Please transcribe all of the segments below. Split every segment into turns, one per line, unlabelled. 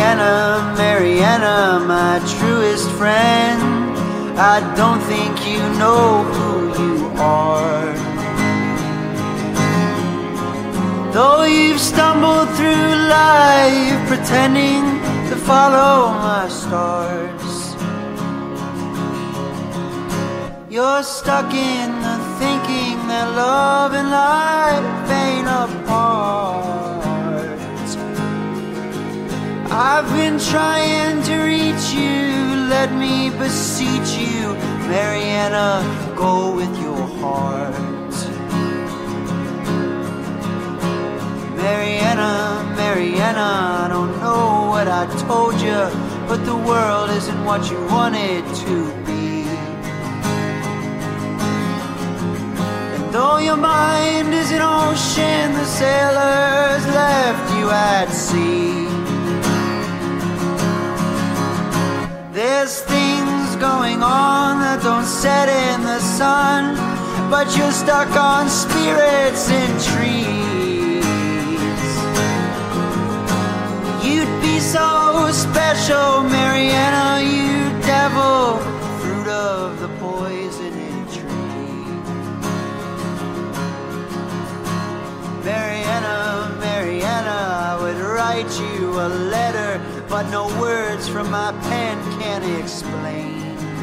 Mariana, Mariana, my truest friend, I don't think you know who you are. Though you've stumbled through life pretending to follow my stars, you're stuck in the thinking that love and life ain't apart. I've been trying to reach you, let me beseech you, Mariana, go with your heart. Mariana, Mariana, I don't know what I told you, but the world isn't what you want it to be. And though your mind is an ocean, the sailors left you at sea. There's things going on that don't set in the sun, but you're stuck on spirits in trees. You'd be so special, Mariana, you devil, fruit of the poisoned tree. Mariana, Mariana, I would write you a letter, but no words from my pen can explain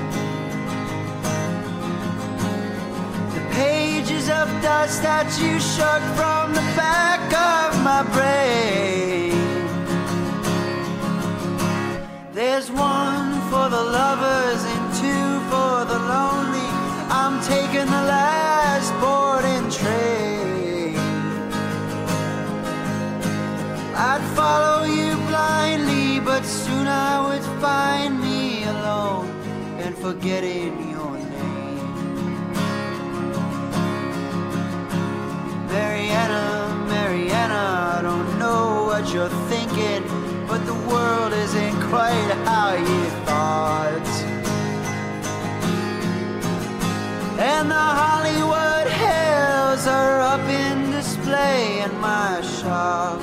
the pages of dust that you shook from the back of my brain. There's one for the lovers and two for the lonely. I'm taking the last boarding train. I'd follow you blindly, but soon I would find me alone and forgetting your name. Mariana, Mariana, I don't know what you're thinking, but the world isn't quite how you thought. And the Hollywood hills are up in display in my shop.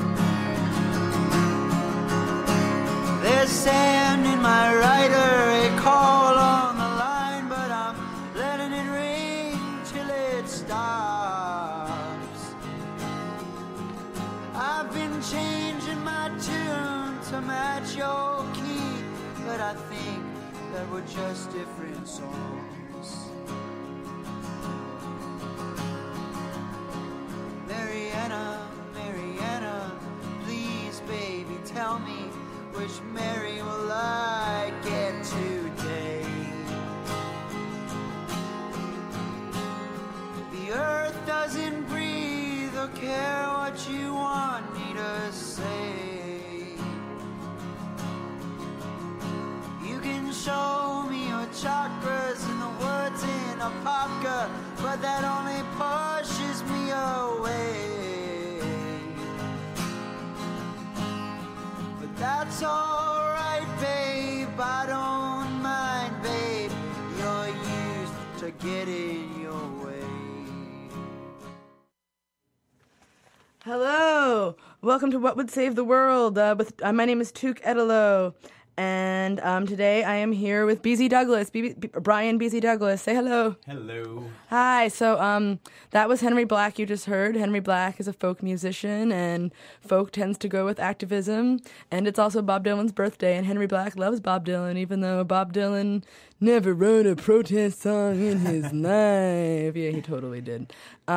There's sand in my rider, a call on the line, but I'm letting it ring till it stops. I've been changing my tune to match your key, but I think that we're just different songs. Mariana, Mariana, please baby tell me, which Mary will I get today? The earth doesn't breathe or care what you want me to say. You can show me your chakras and the words in a popka, but that only pushes me away. That's alright, babe, I don't mind, babe. You're used to getting your way.
Hello, welcome to What Would Save the World. My name is Took Edelo, and today I am here with BZ Douglas, Brian BZ Douglas. Say hello.
Hello.
Hi. So that was Henry Black you just heard. Henry Black is a folk musician, and folk tends to go with activism. And it's also Bob Dylan's birthday, and Henry Black loves Bob Dylan, even though Bob Dylan never wrote a protest song in his life. Yeah, he totally did.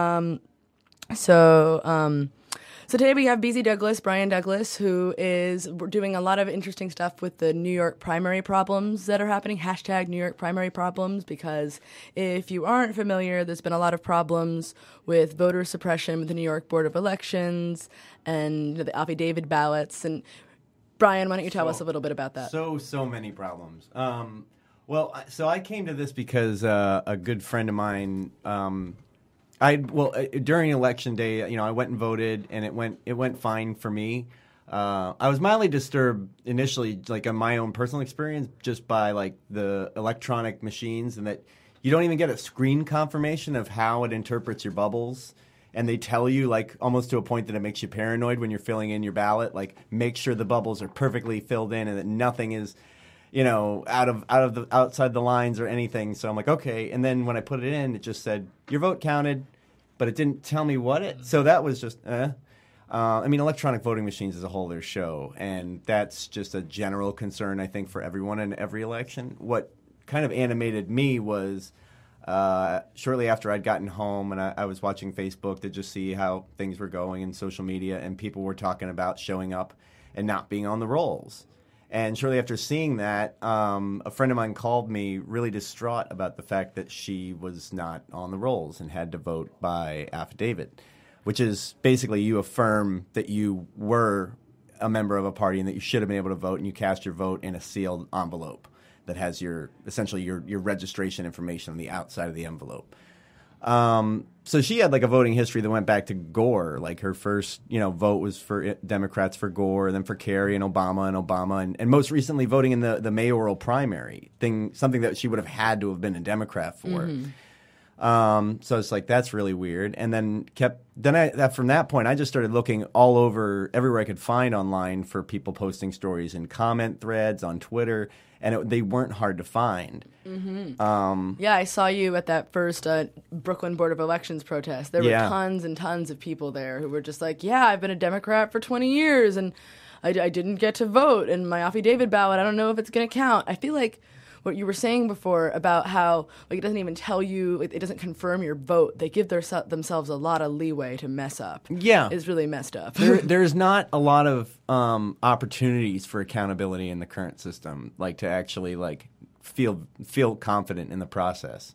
So today we have BZ Douglas, Brian Douglas, who is doing a lot of interesting stuff with the New York primary problems that are happening, hashtag New York primary problems, because if you aren't familiar, there's been a lot of problems with voter suppression with the New York Board of Elections and the affidavit ballots. And Brian, why don't you tell us a little bit about that?
So many problems. So I came to this because a good friend of mine... during election day, I went and voted, and it went fine for me. I was mildly disturbed initially, like on my own personal experience, just by like the electronic machines, and that you don't even get a screen confirmation of how it interprets your bubbles. and they tell you, like, almost to a point that it makes you paranoid when you're filling in your ballot, like, make sure the bubbles are perfectly filled in and that nothing is, outside the lines or anything. So I'm like, okay. And then when I put it in, it just said your vote counted, but it didn't tell me what it. So that was just, electronic voting machines as a whole, their show, and that's just a general concern, I think, for everyone in every election. What kind of animated me was shortly after I'd gotten home and I was watching Facebook to just see how things were going in social media, and people were talking about showing up and not being on the rolls. And shortly after seeing that, a friend of mine called me really distraught about the fact that she was not on the rolls and had to vote by affidavit, which is basically you affirm that you were a member of a party and that you should have been able to vote, and you cast your vote in a sealed envelope that has your registration information on the outside of the envelope. So she had like a voting history that went back to Gore. Like her first, vote was for Democrats for Gore, and then for Kerry and Obama, and most recently voting in the mayoral primary thing, something that she would have had to have been a Democrat for. Mm-hmm. So it's like, that's really weird. And then from that point, I just started looking all over, everywhere I could find online for people posting stories in comment threads on Twitter, and they weren't hard to find. Mm-hmm.
I saw you at that first Brooklyn Board of Elections protest. There were tons and tons of people there who were just like, I've been a Democrat for 20 years, and I didn't get to vote, and my affidavit ballot, I don't know if it's going to count. I feel like what you were saying before about how it doesn't even tell you, it doesn't confirm your vote. They give themselves a lot of leeway to mess up. Yeah. It's really messed up.
There's not a lot of opportunities for accountability in the current system, like to actually feel confident in the process.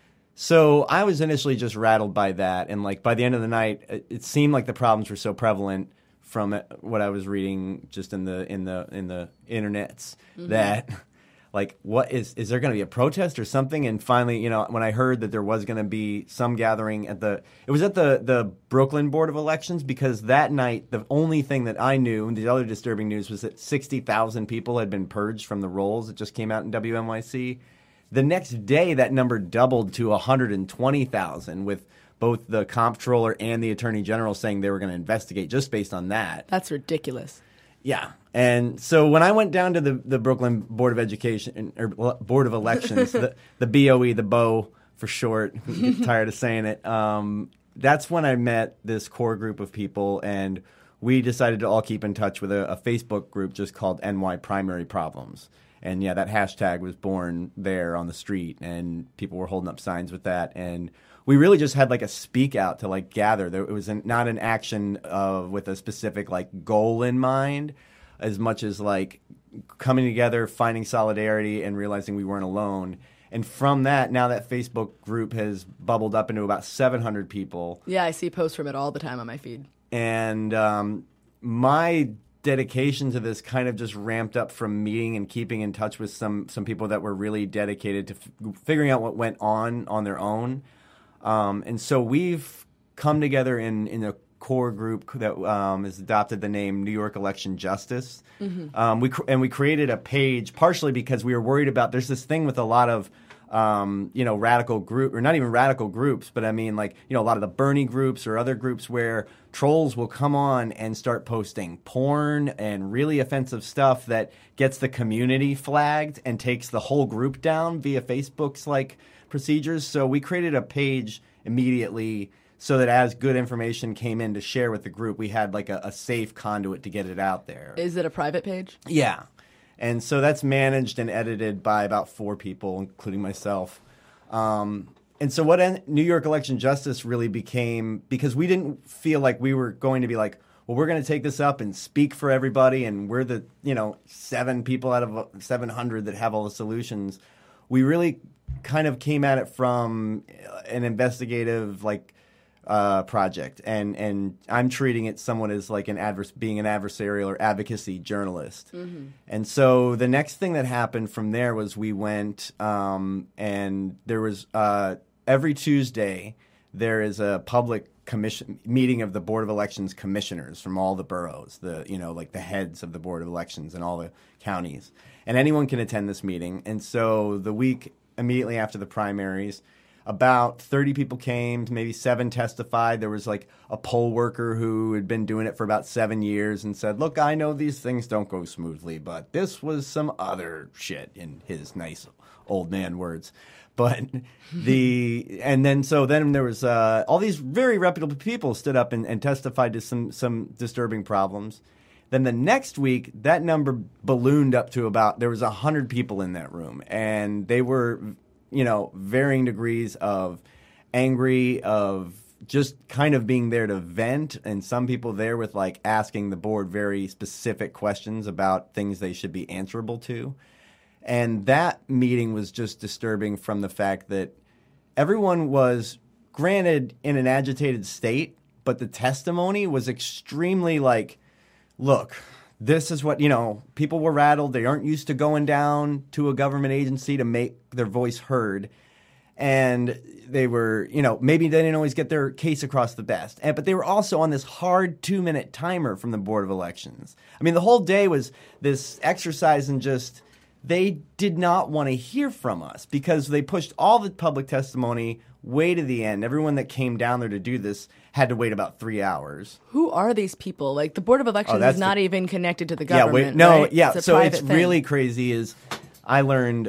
So I was initially just rattled by that, and by the end of the night, it seemed like the problems were so prevalent from what I was reading just in the internets, mm-hmm. that what is there going to be a protest or something? And finally, when I heard that there was going to be some gathering it was at the Brooklyn Board of Elections, because that night, the only thing that I knew, and the other disturbing news, was that 60,000 people had been purged from the rolls. It just came out in WNYC. The next day, that number doubled to 120,000, with both the comptroller and the attorney general saying they were going to investigate just based on that.
That's ridiculous.
Yeah. And so when I went down to the Brooklyn Board of Education, or Board of Elections, the BOE, the BO for short, I'm tired of saying it, that's when I met this core group of people, and we decided to all keep in touch with a Facebook group just called NY Primary Problems. And that hashtag was born there on the street, and people were holding up signs with that. And we really just had a speak out to gather. It was not an action with a specific goal in mind, as much as coming together, finding solidarity, and realizing we weren't alone. And from that, now that Facebook group has bubbled up into about 700 people.
Yeah, I see posts from it all the time on my feed.
And my dedication to this kind of just ramped up from meeting and keeping in touch with some people that were really dedicated to figuring out what went on their own. And so we've come together in a core group that has adopted the name New York Election Justice. Mm-hmm. We created a page partially because we were worried about, there's this thing with a lot of radical group, or not even radical groups, but I mean a lot of the Bernie groups or other groups where trolls will come on and start posting porn and really offensive stuff that gets the community flagged and takes the whole group down via Facebook's procedures. So we created a page immediately so that as good information came in to share with the group, we had a safe conduit to get it out there.
Is it a private page?
Yeah. And so that's managed and edited by about 4 people, including myself. And so what New York Election Justice really became, because we didn't feel like we were going to be well, we're going to take this up and speak for everybody, and we're the 7 people out of 700 that have all the solutions. We really kind of came at it from an investigative project, and I'm treating it somewhat as being an adversarial or advocacy journalist. Mm-hmm. And so the next thing that happened from there was we went and there was every Tuesday there is a public commission meeting of the Board of Elections commissioners from all the boroughs, the heads of the Board of Elections in all the counties, and anyone can attend this meeting. And so the week immediately after the primaries, about 30 people came, maybe 7 testified. There was like a poll worker who had been doing it for about 7 years and said, look, I know these things don't go smoothly, but this was some other shit, in his nice old man words. But then there was all these very reputable people stood up and testified to some disturbing problems. Then the next week, that number ballooned up to there was 100 people in that room, and they were, varying degrees of angry, of just kind of being there to vent, and some people there with like asking the board very specific questions about things they should be answerable to. And that meeting was just disturbing from the fact that everyone was, granted, in an agitated state, but the testimony was extremely like, look, this is what, people were rattled. They aren't used to going down to a government agency to make their voice heard. And they were, maybe they didn't always get their case across the best. But they were also on this hard 2-minute timer from the Board of Elections. I mean, the whole day was this exercise in just, they did not want to hear from us because they pushed all the public testimony way to the end. Everyone that came down there to do this had to wait about 3 hours.
Who are these people? Like, the Board of Elections is not even connected to the government. Right?
So it's really crazy is I learned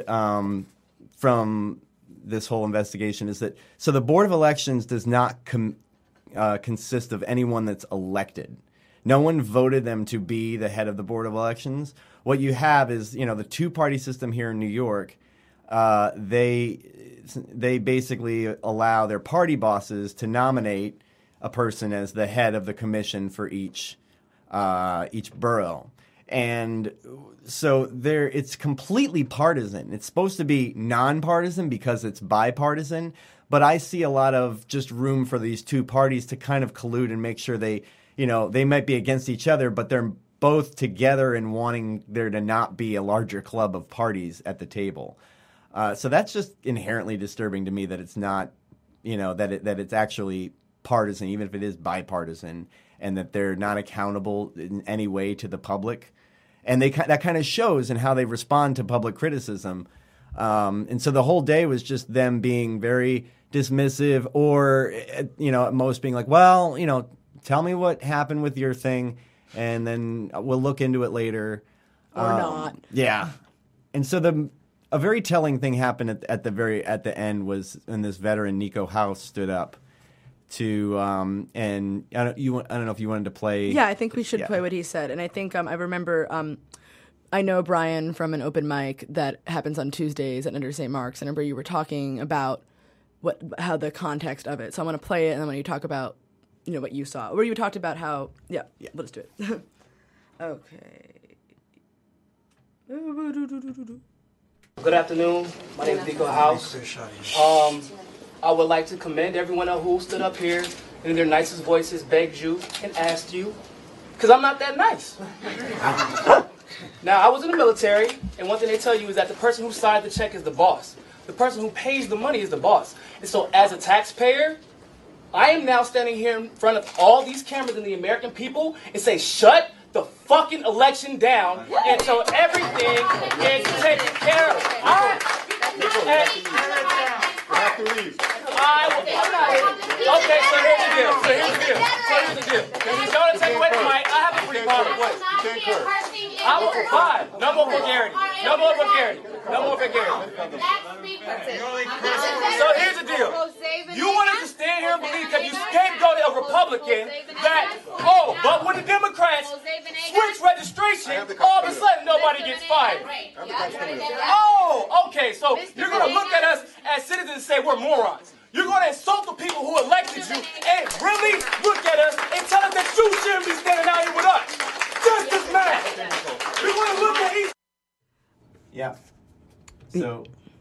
from this whole investigation is that, so the Board of Elections does not consist of anyone that's elected. No one voted them to be the head of the Board of Elections. What you have is, the two-party system here in New York. They basically allow their party bosses to nominate a person as the head of the commission for each borough. And so it's completely partisan. It's supposed to be nonpartisan because it's bipartisan, but I see a lot of just room for these two parties to kind of collude and make sure they might be against each other, but they're both together and wanting there to not be a larger club of parties at the table. So that's just inherently disturbing to me that it's not, that it's actually partisan, even if it is bipartisan, and that they're not accountable in any way to the public. And that kind of shows in how they respond to public criticism. And so the whole day was just them being very dismissive or, at most being like, well, tell me what happened with your thing, and then we'll look into it later.
Or not.
Yeah. And so a very telling thing happened at the end was when this veteran, Nico House, stood up to and I don't know if you wanted to play.
Yeah, I think we should play what he said. And I think I remember I know Brian from an open mic that happens on Tuesdays at Under St. Mark's. I remember you were talking about how the context of it. So I want to play it, and then when you talk about what you saw, where you talked about how let's do it. Okay.
Good afternoon. My name is Nico House. I would like to commend everyone who stood up here and in their nicest voices begged you and asked you, because I'm not that nice. Now, I was in the military, and one thing they tell you is that the person who signed the check is the boss. The person who pays the money is the boss. And so as a taxpayer, I am now standing here in front of all these cameras and the American people and say, shut the fucking election down until everything is taken care of.
have to leave.
I'm not here. Okay, so here's the deal. If you want to take away the mic, I have a pretty private way. I will fine. No more vulgarity. So here's the deal. You want us to stand here and believe that you can't go to a Republican that, but when the Democrats switch registration, all of a sudden nobody gets fired. Okay, so you're going to look at us as citizens and say we're morons. You're going to insult the people who elected you and really look at us and tell us that you shouldn't be standing out here with us. Just as mad. You're going to look at each.
Yeah. So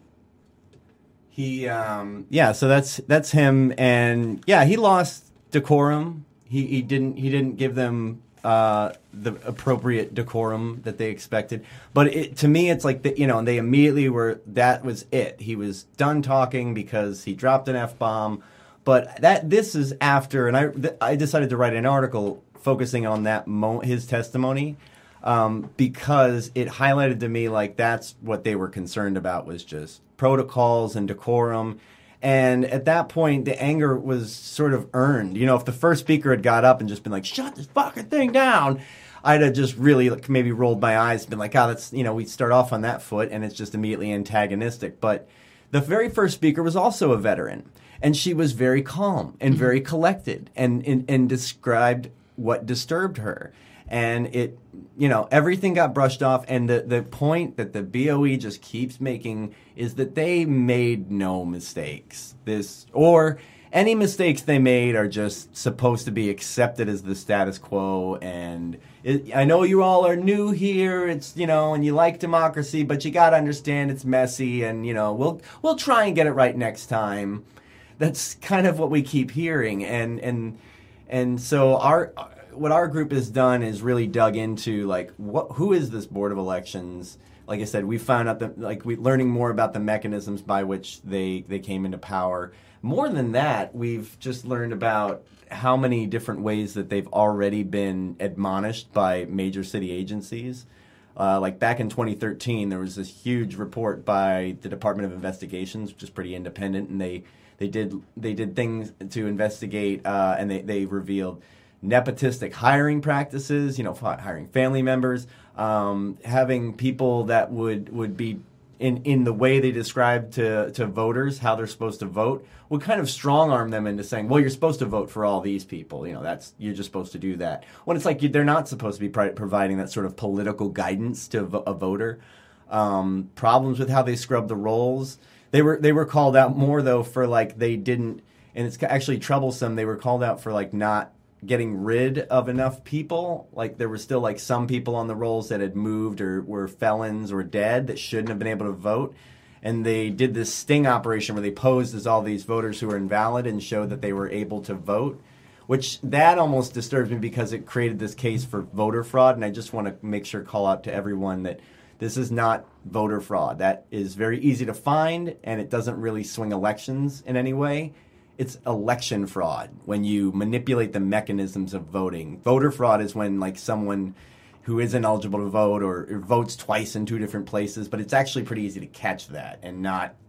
he, so that's him, and he lost decorum. He didn't give them the appropriate decorum that they expected. But to me, it's like and they immediately that was it. He was done talking because he dropped an F-bomb. But this is after, and I decided to write an article focusing on that his testimony. Because it highlighted to me like that's what they were concerned about was just protocols and decorum. And at that point, the anger was sort of earned. You know, if the first speaker had got up and just been like, shut this fucking thing down, I'd have just really maybe rolled my eyes and been like, oh, that's, we start off on that foot, and it's just immediately antagonistic. But the very first speaker was also a veteran, and she was very calm and very collected and described what disturbed her. And it, everything got brushed off. And the point that the BOE just keeps making is that they made no mistakes. Or any mistakes they made are just supposed to be accepted as the status quo. And I know you all are new here, it's, and you like democracy, but you got to understand it's messy, and, we'll try and get it right next time. That's kind of what we keep hearing. And so what our group has done is really dug into, who is this Board of Elections? Like I said, we found out that, learning more about the mechanisms by which they came into power. More than that, we've just learned about how many different ways that they've already been admonished by major city agencies. Back in 2013, there was this huge report by the Department of Investigations, which is pretty independent, and they did things to investigate, and they revealed nepotistic hiring practices, hiring family members, having people that would be in the way they described to voters how they're supposed to vote, would kind of strong arm them into saying, well, you're supposed to vote for all these people. You're just supposed to do that. When it's like they're not supposed to be providing that sort of political guidance to a voter. Problems with how they scrub the rolls. They were called out more though for they didn't, and it's actually troublesome. They were called out for not getting rid of enough people. There were still some people on the rolls that had moved or were felons or dead that shouldn't have been able to vote. And they did this sting operation where they posed as all these voters who were invalid and showed that they were able to vote, which that almost disturbs me because it created this case for voter fraud. And I just want to make sure call out to everyone that this is not voter fraud. That is very easy to find, and it doesn't really swing elections in any way. It's election fraud when you manipulate the mechanisms of voting. Voter fraud is when someone who isn't eligible to vote or votes twice in two different places, but it's actually pretty easy to catch that and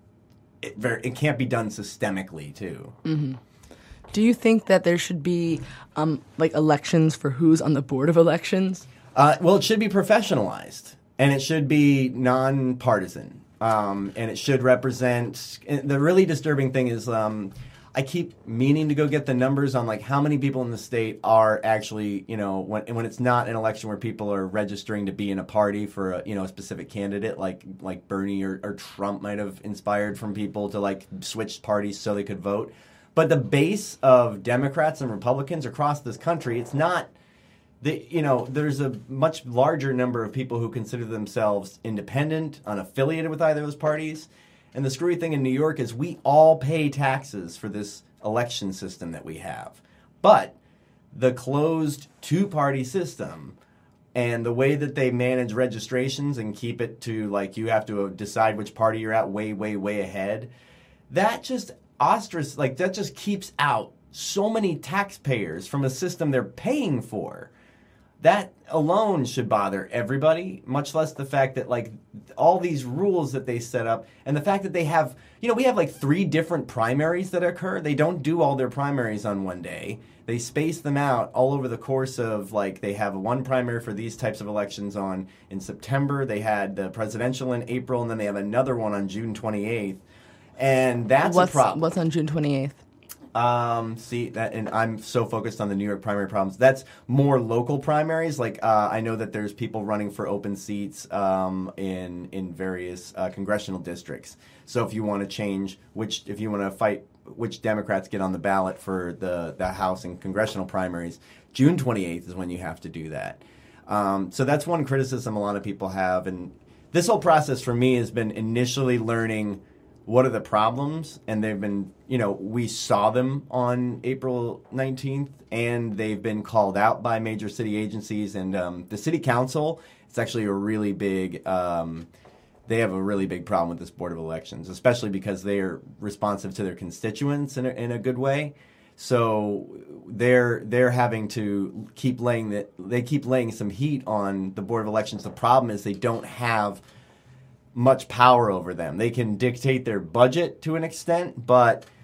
it can't be done systemically too.
Mm-hmm. Do you think that there should be elections for who's on the Board of Elections?
Well, it should be professionalized and it should be nonpartisan, and it should represent. The really disturbing thing is. I keep meaning to go get the numbers on how many people in the state are actually, when it's not an election where people are registering to be in a party for a specific candidate, like Bernie or Trump might have inspired from people to switch parties so they could vote. But the base of Democrats and Republicans across this country, it's not. There's a much larger number of people who consider themselves independent, unaffiliated with either of those parties. And the screwy thing in New York is we all pay taxes for this election system that we have. But the closed two-party system and the way that they manage registrations and keep it to you have to decide which party you're at way, way, way ahead, that just that just keeps out so many taxpayers from a system they're paying for. That alone should bother everybody, much less the fact that all these rules that they set up and the fact that they have, we have 3 different primaries that occur. They don't do all their primaries on one day. They space them out all over the course of they have one primary for these types of elections in September. They had the presidential in April, and then they have another one on June 28th. And that's a problem.
What's on June 28th?
See that, and I'm so focused on the New York primary problems. That's more local primaries. I know that there's people running for open seats in various congressional districts. So if you want to change if you want to fight which Democrats get on the ballot for the House and congressional primaries, June 28th is when you have to do that. So that's one criticism a lot of people have, and this whole process for me has been initially learning. What are the problems? And they've been, we saw them on April 19th, and they've been called out by major city agencies. And the city council, it's actually a really big, they have a really big problem with this Board of Elections, especially because they are responsive to their constituents in a good way. So they're having to keep laying some heat on the Board of Elections. The problem is they don't have much power over them. They can dictate their budget to an extent, but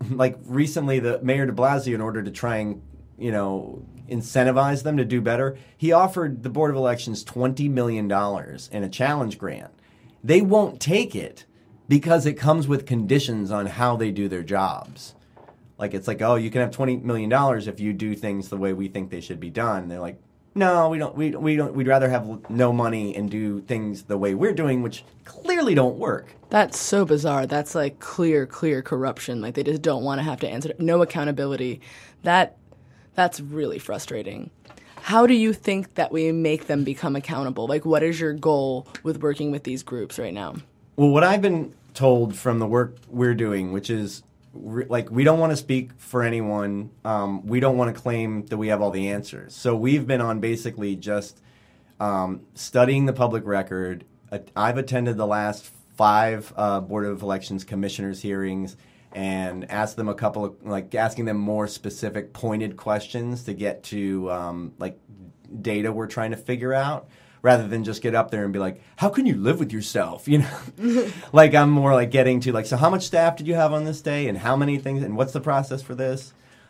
like recently the Mayor de Blasio, in order to try and, incentivize them to do better, he offered the Board of Elections $20 million in a challenge grant. They won't take it because it comes with conditions on how they do their jobs. Like, it's like, oh, you can have $20 million if you do things the way we think they should be done. And they're like, no, we don't. We'd rather have no money and do things the way we're doing, which clearly don't work.
That's so bizarre. That's like clear corruption. Like, they just don't want to have to answer. No accountability. That's really frustrating. How do you think that we make them become accountable? Like, what is your goal with working with these groups right now?
Well, what I've been told from the work we're doing, which is we don't want to speak for anyone. We don't want to claim that we have all the answers. So we've been on basically just studying the public record. I've attended the last 5 Board of Elections commissioners' hearings and asked them asking them more specific, pointed questions to get to data we're trying to figure out, rather than just get up there and be like, how can you live with yourself? Like, I'm more like getting to so how much staff did you have on this day, and how many things, and what's the process for this?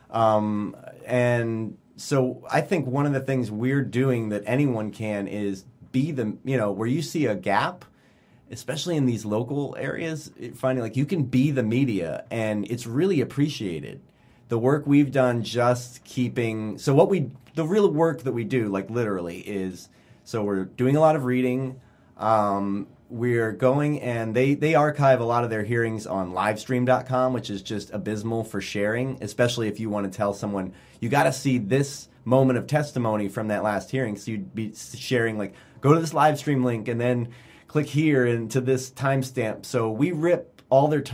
And so I think one of the things we're doing that anyone can is be the, where you see a gap, especially in these local areas, finding you can be the media, and it's really appreciated. The work we've done just keeping, the real work that we do, literally, is, so we're doing a lot of reading. We're going, and they archive a lot of their hearings on livestream.com, which is just abysmal for sharing, especially if you want to tell someone, you got to see this moment of testimony from that last hearing. So you'd be sharing, go to this live stream link and then click here into this timestamp. So we rip all their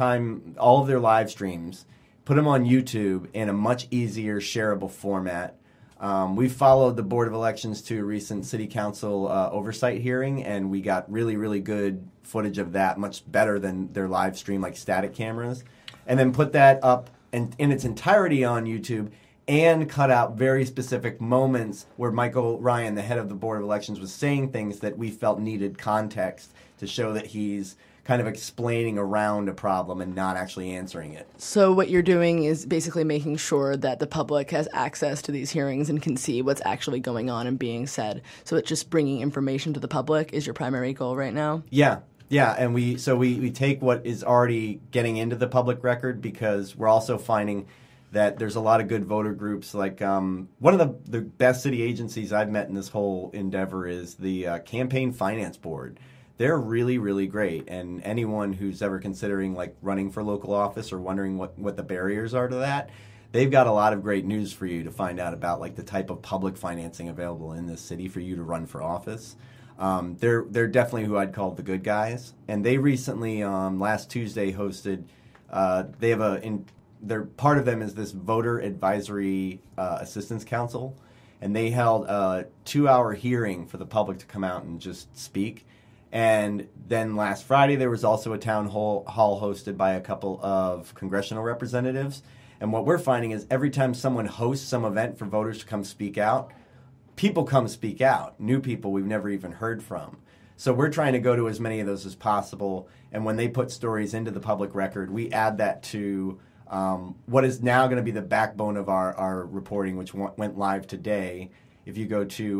live streams, put them on YouTube in a much easier shareable format. We followed the Board of Elections to a recent City Council oversight hearing, and we got really, really good footage of that, much better than their live stream, static cameras, and then put that up in its entirety on YouTube and cut out very specific moments where Michael Ryan, the head of the Board of Elections, was saying things that we felt needed context to show that he's kind of explaining around a problem and not actually answering it.
So what you're doing is basically making sure that the public has access to these hearings and can see what's actually going on and being said. So it's just bringing information to the public is your primary goal right now?
Yeah, and we take what is already getting into the public record, because we're also finding that there's a lot of good voter groups. One of the best city agencies I've met in this whole endeavor is the Campaign Finance Board. They're really, really great, and anyone who's ever considering running for local office or wondering what the barriers are to that, they've got a lot of great news for you to find out about the type of public financing available in this city for you to run for office. They're definitely who I'd call the good guys, and they recently last Tuesday hosted. They have their part of them is this Voter Advisory Assistance Council, and they held a 2-hour hearing for the public to come out and just speak. And then last Friday, there was also a town hall hosted by a couple of congressional representatives. And what we're finding is every time someone hosts some event for voters to come speak out, people come speak out, new people we've never even heard from. So we're trying to go to as many of those as possible. And when they put stories into the public record, we add that to what is now going to be the backbone of our reporting, which went live today. If you go to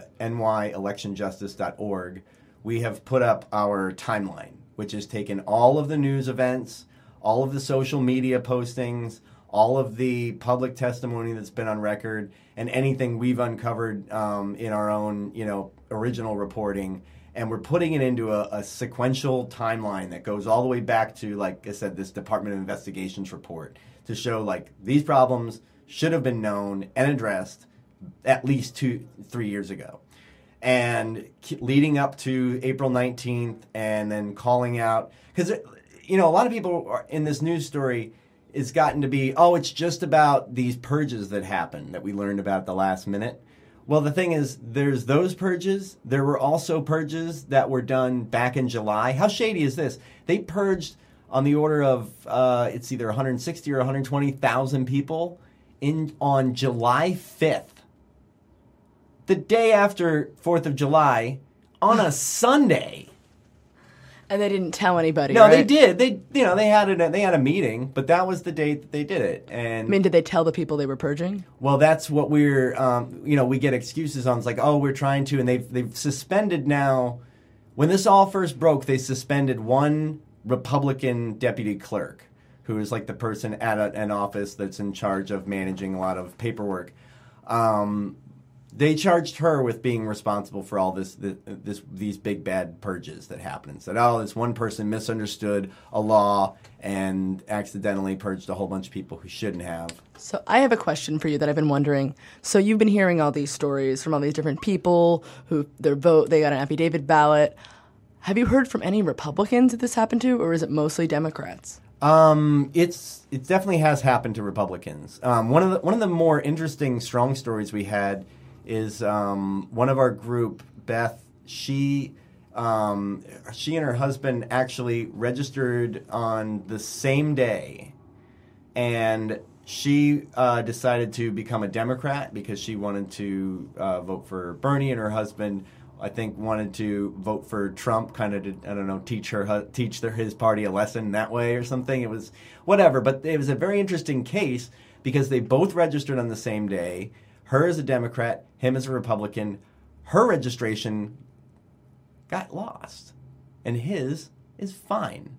nyelectionjustice.org, we have put up our timeline, which has taken all of the news events, all of the social media postings, all of the public testimony that's been on record, and anything we've uncovered in our own, original reporting. And we're putting it into a sequential timeline that goes all the way back to, like I said, this Department of Investigations report to show, these problems should have been known and addressed at least 2-3 years ago. And leading up to April 19th, and then calling out, because, a lot of people in this news story has gotten to be, it's just about these purges that happened that we learned about at the last minute. Well, the thing is, there's those purges. There were also purges that were done back in July. How shady is this? They purged on the order of, it's either 160 or 120,000 people on July 5th. The day after 4th of July, on a Sunday.
And they didn't tell anybody.
No,
right?
they did. They had a meeting, but that was the date that they did it. And
I mean, did they tell the people they were purging?
well, that's what we're we get excuses on. It's like, oh, we're trying to, and they've suspended now. When this all first broke, they suspended one Republican deputy clerk, who is like the person at an office that's in charge of managing a lot of paperwork. They charged her with being responsible for all these big bad purges that happened. And said, oh, this one person misunderstood a law and accidentally purged a whole bunch of people who shouldn't have.
So I have a question for you that I've been wondering. So you've been hearing all these stories from all these different people who they got an affidavit ballot. Have you heard from any Republicans that this happened to, or is it mostly Democrats?
It definitely has happened to Republicans. One of the more interesting strong stories we had is one of our group, Beth. She and her husband actually registered on the same day, and she decided to become a Democrat because she wanted to vote for Bernie, and her husband, I think, wanted to vote for Trump, kind of to, I don't know, teach his party a lesson that way or something. It was whatever, but it was a very interesting case because they both registered on the same day. Her as a Democrat, him as a Republican. Her registration got lost, and his is fine.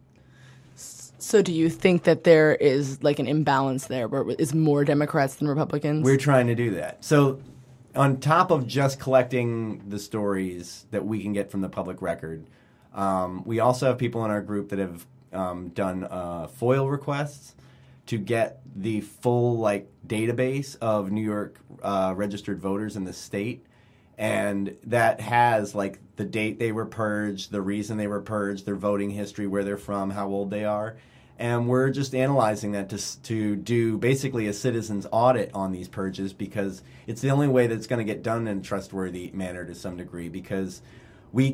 So do you think that there is like an imbalance there where it is more Democrats than Republicans?
We're trying to do that. So on top of just collecting the stories that we can get from the public record, we also have people in our group that have done FOIL requests to get the full database of New York registered voters in the state. And that has the date they were purged, the reason they were purged, their voting history, where they're from, how old they are. And we're just analyzing that to do basically a citizen's audit on these purges, because it's the only way that it's going to get done in a trustworthy manner to some degree. Because the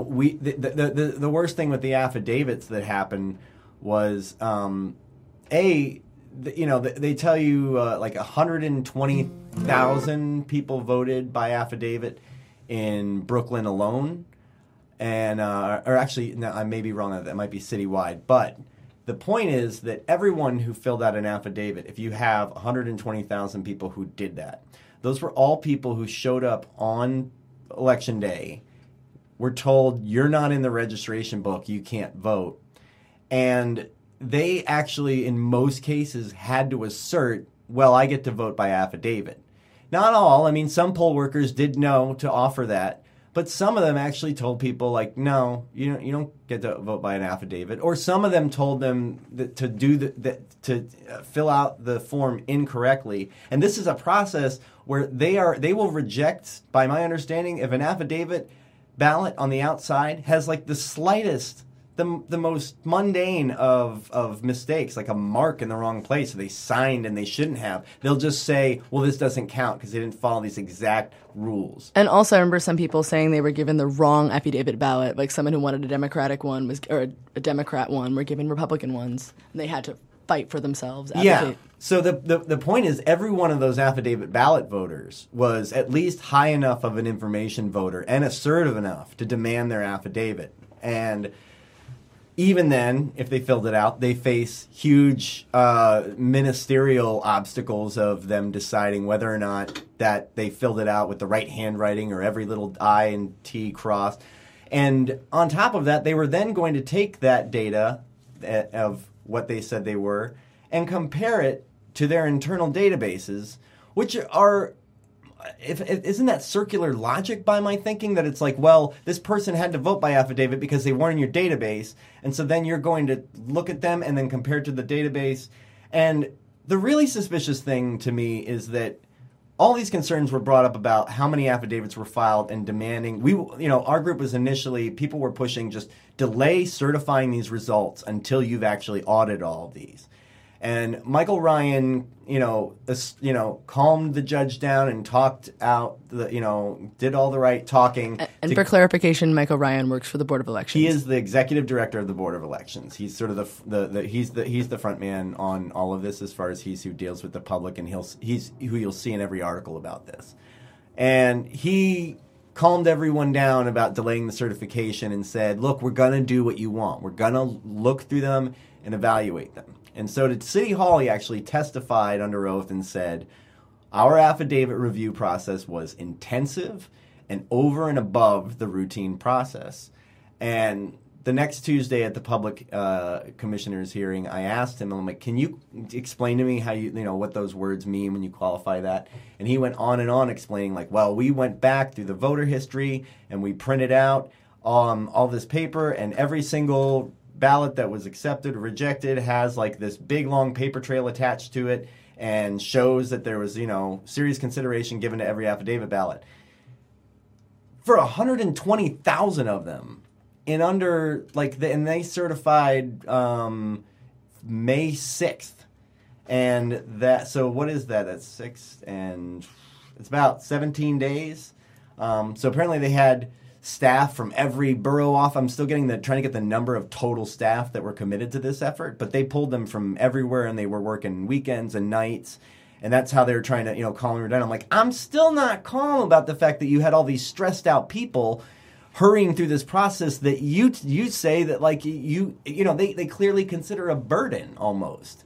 worst thing with the affidavits that happened was they tell you 120,000 people voted by affidavit in Brooklyn alone, and or actually, no, I may be wrong. That might be citywide, but the point is that everyone who filled out an affidavit, if you have 120,000 people who did that, those were all people who showed up on Election Day, were told, you're not in the registration book, you can't vote. And they actually, in most cases, had to assert, well, I get to vote by affidavit. Not all. I mean, some poll workers did know to offer that. But some of them actually told people, no, you don't get to vote by an affidavit. Or some of them told them that to fill out the form incorrectly. And this is a process where they will reject, by my understanding, if an affidavit ballot on the outside has the slightest, the most mundane of mistakes, like a mark in the wrong place, so they signed and they shouldn't have. They'll just say, well, this doesn't count because they didn't follow these exact rules.
And also, I remember some people saying they were given the wrong affidavit ballot, like someone who wanted a Democratic one or a Democrat one were given Republican ones, and they had to fight for themselves. Advocate.
Yeah. So the point is, every one of those affidavit ballot voters was at least high enough of an information voter and assertive enough to demand their affidavit. And even then, if they filled it out, they face huge ministerial obstacles of them deciding whether or not that they filled it out with the right handwriting or every little I and T crossed. And on top of that, they were then going to take that data of what they said they were and compare it to their internal databases, which are... isn't that circular logic by my thinking, that it's well, this person had to vote by affidavit because they weren't in your database, and so then you're going to look at them and then compare it to the database. And the really suspicious thing to me is that all these concerns were brought up about how many affidavits were filed and demanding. Our group was initially, people were pushing just delay certifying these results until you've actually audited all of these. And Michael Ryan, calmed the judge down and talked out, did all the right talking.
And for clarification, Michael Ryan works for the Board of Elections.
He is the executive director of the Board of Elections. He's sort of he's the front man on all of this, as far as he's who deals with the public, and he's who you'll see in every article about this. And he calmed everyone down about delaying the certification and said, look, we're going to do what you want. We're going to look through them and evaluate them. And so to City Hall, he actually testified under oath and said, our affidavit review process was intensive and over and above the routine process. And the next Tuesday at the public commissioner's hearing, I asked him, I'm like, can you explain to me how you know, what those words mean when you qualify that? And he went on and on explaining, like, well, we went back through the voter history and we printed out all this paper, and every single ballot that was accepted or rejected has like this big long paper trail attached to it and shows that there was, you know, serious consideration given to every affidavit ballot. For 120,000 of them, in under, like, and they certified May 6th. And that, so what is that? That's 6, and it's about 17 days. So apparently they had staff from every borough off. I'm still trying to get the number of total staff that were committed to this effort, but they pulled them from everywhere, and they were working weekends and nights. And that's how they were trying to, you know, calm her down. I'm like, I'm still not calm about the fact that you had all these stressed out people hurrying through this process that you say that, like, you know, they clearly consider a burden almost,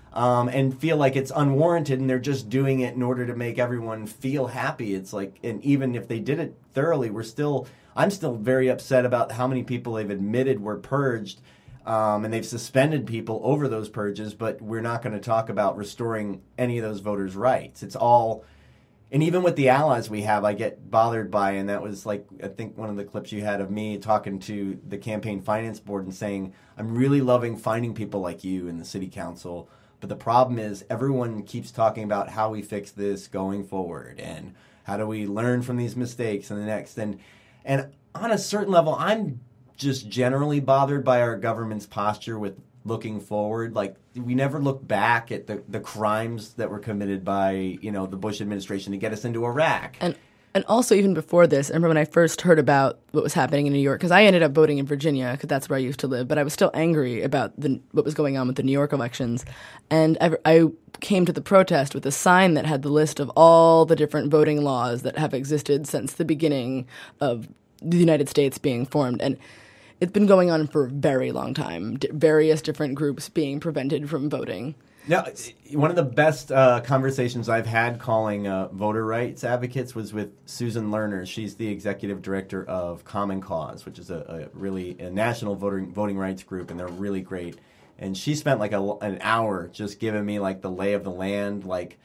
and feel like it's unwarranted, and they're just doing it in order to make everyone feel happy. It's like, and even if they did it thoroughly, I'm still very upset about how many people they've admitted were purged, and they've suspended people over those purges, but we're not going to talk about restoring any of those voters' rights. It's all, and even with the allies we have, I get bothered by, and that was like, I think one of the clips you had of me talking to the campaign finance board and saying, I'm really loving finding people like you in the city council, but the problem is everyone keeps talking about how we fix this going forward, and how do we learn from these mistakes and the next, and on a certain level, I'm just generally bothered by our government's posture with looking forward. Like, we never look back at the crimes that were committed by, you know, the Bush administration to get us into Iraq.
And also, even before this, I remember when I first heard about what was happening in New York, because I ended up voting in Virginia, because that's where I used to live, but I was still angry about what was going on with the New York elections. And I came to the protest with a sign that had the list of all the different voting laws that have existed since the beginning of the United States being formed. And it's been going on for a very long time, various different groups being prevented from voting.
Now, one of the best conversations I've had calling voter rights advocates was with Susan Lerner. She's the executive director of Common Cause, which is a national voting rights group, and they're really great. And she spent like an hour just giving me like the lay of the land, like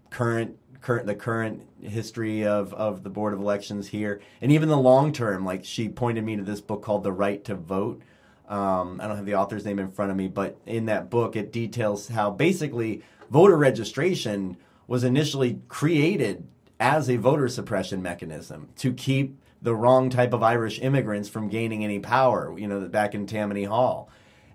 the current history of the Board of Elections here, and even the long term. Like, she pointed me to this book called The Right to Vote. I don't have the author's name in front of me, but in that book it details how basically voter registration was initially created as a voter suppression mechanism to keep the wrong type of Irish immigrants from gaining any power, you know, back in Tammany Hall.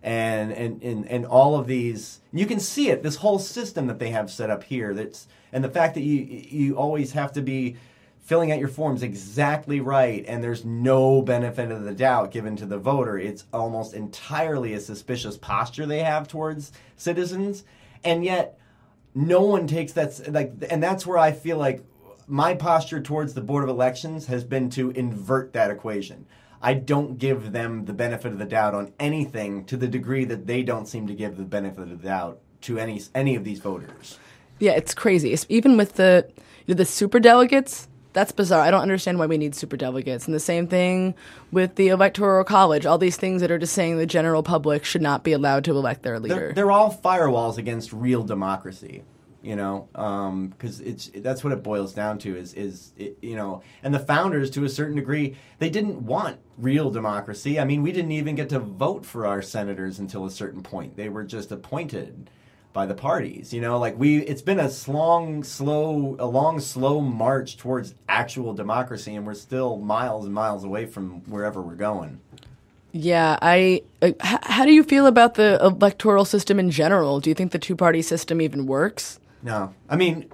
And all of these, you can see it, this whole system that they have set up here, and the fact that you always have to be filling out your forms exactly right, and there's no benefit of the doubt given to the voter. It's almost entirely a suspicious posture they have towards citizens, and yet no one takes that, like, and that's where I feel like my posture towards the Board of Elections has been to invert that equation. I don't give them the benefit of the doubt on anything to the degree that they don't seem to give the benefit of the doubt to any of these voters. Yeah,
it's crazy. Even with the superdelegates, that's bizarre. I don't understand why we need superdelegates. And the same thing with the Electoral College, all these things that are just saying the general public should not be allowed to elect their leader.
They're all firewalls against real democracy. You know, because that's what it boils down to is you know, and the founders, to a certain degree, they didn't want real democracy. I mean, we didn't even get to vote for our senators until a certain point. They were just appointed by the parties. You know, like it's been a long, slow march towards actual democracy, and we're still miles and miles away from wherever we're going.
Yeah, how do you feel about the electoral system in general? Do you think the two-party system even works?
No, I mean,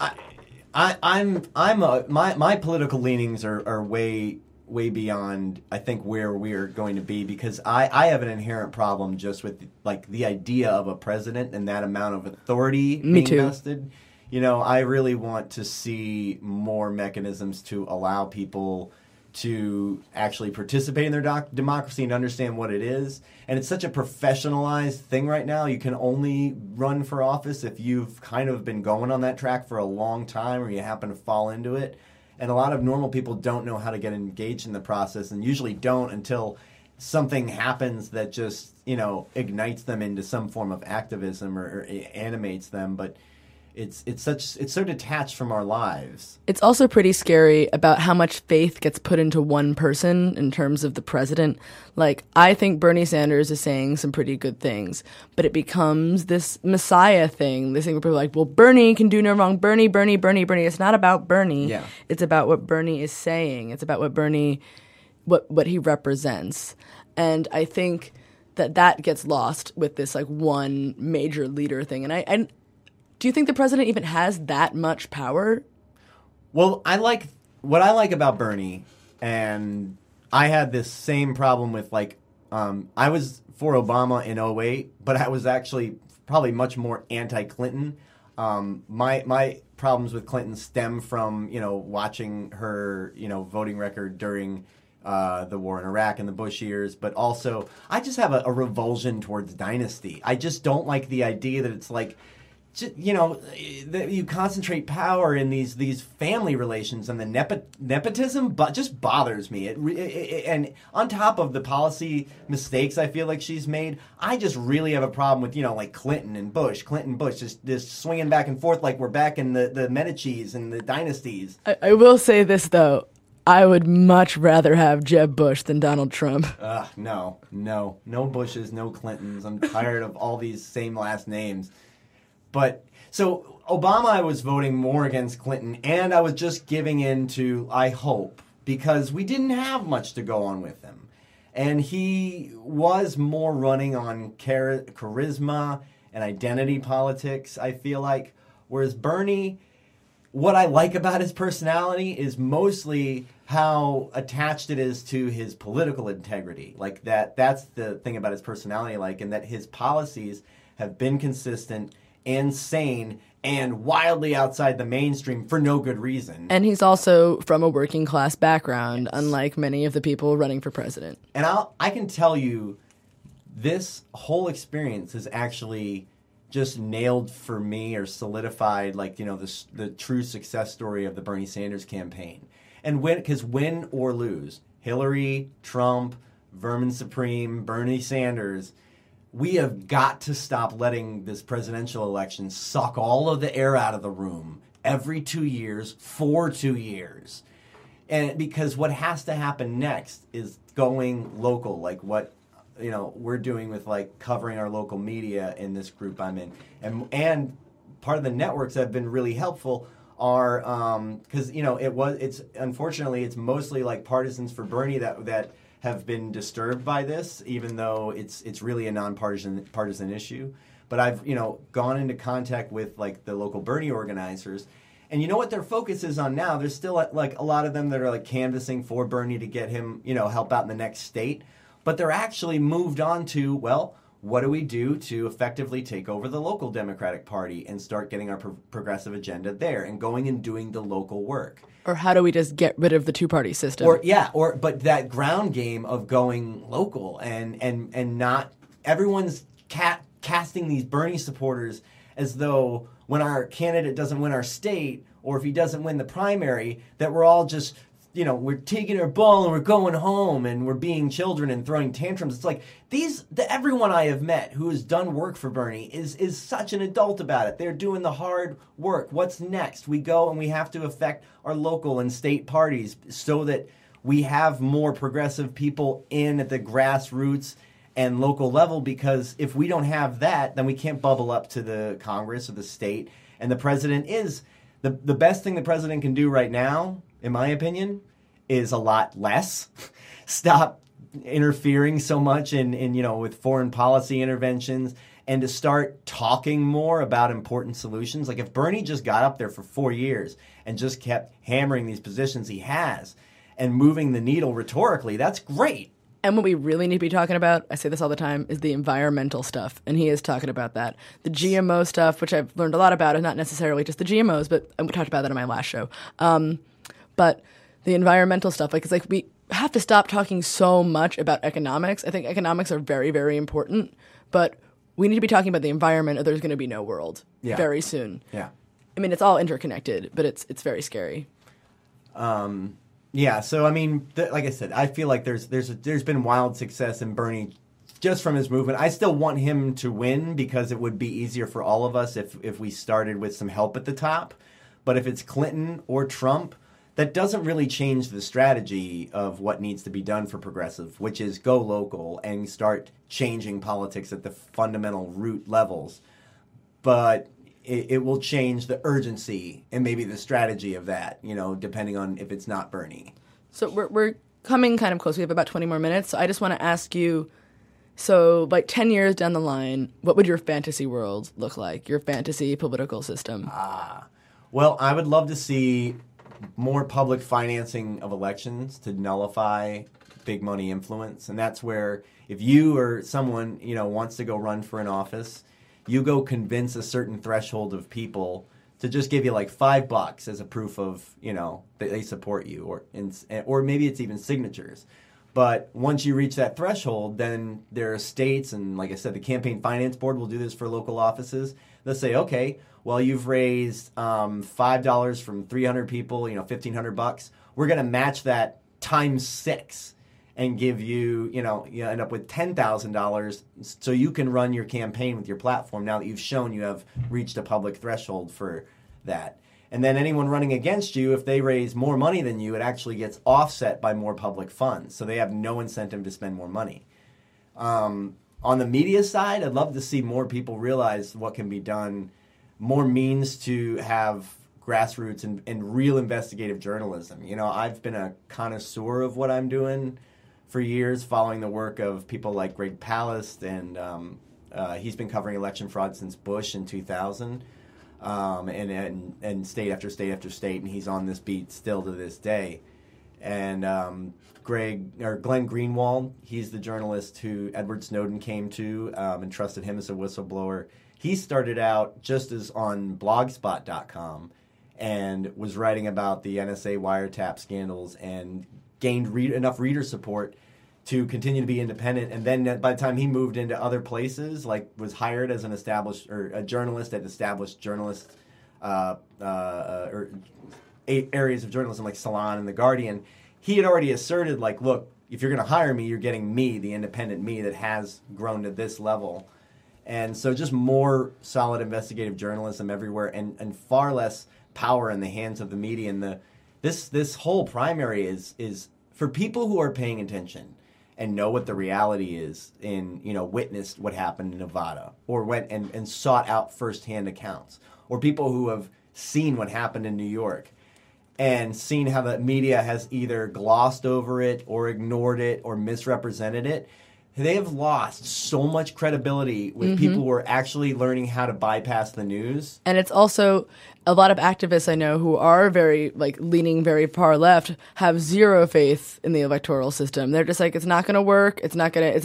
my political leanings are way beyond, I think, where we're going to be, because I have an inherent problem just with like the idea of a president and that amount of authority being vested. You know, I really want to see more mechanisms to allow people to actually participate in their democracy and understand what it is. And it's such a professionalized thing right now. You can only run for office if you've kind of been going on that track for a long time or you happen to fall into it. And a lot of normal people don't know how to get engaged in the process and usually don't until something happens that just, ignites them into some form of activism or animates them. But it's so detached from our lives.
It's also pretty scary about how much faith gets put into one person in terms of the president. Like, I think Bernie Sanders is saying some pretty good things, but it becomes this messiah thing. This thing where people are like, well, Bernie can do no wrong. Bernie. It's not about Bernie.
Yeah.
It's about what Bernie is saying. It's about what Bernie, what he represents. And I think that gets lost with this like one major leader thing. And do you think the president even has that much power?
Well, what I like about Bernie, and I had this same problem with I was for Obama in 2008, but I was actually probably much more anti-Clinton. My problems with Clinton stem from watching her voting record during the war in Iraq and the Bush years, but also I just have a revulsion towards dynasty. I just don't like the idea that it's like, that you concentrate power in these family relations, and the nepotism just bothers me. And on top of the policy mistakes I feel like she's made, I just really have a problem with like Clinton Bush, just swinging back and forth like we're back in the Medicis and the dynasties.
I will say this though. I would much rather have Jeb Bush than Donald Trump.
No Bushes, no Clintons. I'm tired of all these same last names. But so Obama, I was voting more against Clinton, and I was just giving in to I hope, because we didn't have much to go on with him. And he was more running on charisma and identity politics, I feel like. Whereas Bernie, what I like about his personality is mostly how attached it is to his political integrity. Like that's the thing about his personality, and that his policies have been consistent and sane and wildly outside the mainstream for no good reason.
And he's also from a working class background, yes, unlike many of the people running for president.
And I can tell you, this whole experience has actually just nailed for me or solidified the true success story of the Bernie Sanders campaign. And because win or lose, Hillary, Trump, Vermin Supreme, Bernie Sanders, we have got to stop letting this presidential election suck all of the air out of the room every 2 years for 2 years. And because what has to happen next is going local, like what we're doing with covering our local media in this group I'm in. And part of the networks that have been really helpful are because it's unfortunately it's mostly partisans for Bernie that have been disturbed by this, even though it's really a non-partisan issue. But I've gone into contact with the local Bernie organizers, and what their focus is on now. There's still a lot of them that are canvassing for Bernie to get him help out in the next state, but they're actually moved on to, well, what do we do to effectively take over the local Democratic Party and start getting our progressive agenda there and going and doing the local work?
Or how do we just get rid of the two-party system?
But that ground game of going local and not everyone's casting these Bernie supporters as though when our candidate doesn't win our state, or if he doesn't win the primary, that we're all just we're taking our ball and we're going home and we're being children and throwing tantrums. It's like everyone I have met who has done work for Bernie is such an adult about it. They're doing the hard work. What's next? We go and we have to affect our local and state parties so that we have more progressive people in at the grassroots and local level, because if we don't have that, then we can't bubble up to the Congress or the state. And the president is the best thing the president can do right now, in my opinion, is a lot less. Stop interfering so much in with foreign policy interventions, and to start talking more about important solutions. If Bernie just got up there for 4 years and just kept hammering these positions he has and moving the needle rhetorically, that's great.
And what we really need to be talking about, I say this all the time, is the environmental stuff. And he is talking about that. The GMO stuff, which I've learned a lot about, is not necessarily just the GMOs, but we talked about that in my last show. But the environmental stuff. Like, it's like we have to stop talking so much about economics. I think economics are very, very important, but we need to be talking about the environment, or there's going to be no world very soon.
Yeah.
I mean, it's all interconnected, but it's very scary.
Yeah, so I mean, like I said, I feel like there's been wild success in Bernie just from his movement. I still want him to win because it would be easier for all of us if we started with some help at the top. But if it's Clinton or Trump, that doesn't really change the strategy of what needs to be done for progressive, which is go local and start changing politics at the fundamental root levels. But it will change the urgency and maybe the strategy of that, depending on if it's not Bernie.
So we're coming kind of close. We have about 20 more minutes. So I just want to ask you, so like 10 years down the line, what would your fantasy world look like, your fantasy political system?
Well, I would love to see more public financing of elections to nullify big money influence. And that's where if you or someone, wants to go run for an office, you go convince a certain threshold of people to just give you like $5 as a proof of, that they support you, or maybe it's even signatures. But once you reach that threshold, then there are states, and like I said, the Campaign Finance Board will do this for local offices. They'll say, okay, well, you've raised $5 from 300 people, $1,500. We're going to match that times 6 and give you, you end up with $10,000 so you can run your campaign with your platform now that you've shown you have reached a public threshold for that. And then anyone running against you, if they raise more money than you, it actually gets offset by more public funds. So they have no incentive to spend more money. On the media side, I'd love to see more people realize what can be done, more means to have grassroots and real investigative journalism. I've been a connoisseur of what I'm doing for years, following the work of people like Greg Palast, and he's been covering election fraud since Bush in 2000, and state after state after state, and he's on this beat still to this day. And Glenn Greenwald, he's the journalist who Edward Snowden came to and trusted him as a whistleblower. He started out just as on Blogspot.com and was writing about the NSA wiretap scandals and gained enough reader support to continue to be independent. And then by the time he moved into other places, like was hired as a journalist at established journalist or areas of journalism like Salon and The Guardian, he had already asserted, like, look, if you're going to hire me, you're getting me, the independent me that has grown to this level. And so just more solid investigative journalism everywhere, and far less power in the hands of the media. And this whole primary is for people who are paying attention and know what the reality is, and witnessed what happened in Nevada, or went and sought out firsthand accounts, or people who have seen what happened in New York and seen how the media has either glossed over it or ignored it or misrepresented it. They have lost so much credibility with people who are actually learning how to bypass the news.
And it's also a lot of activists I know who are very leaning very far left have zero faith in the electoral system. They're just like, it's not going to work. It's not going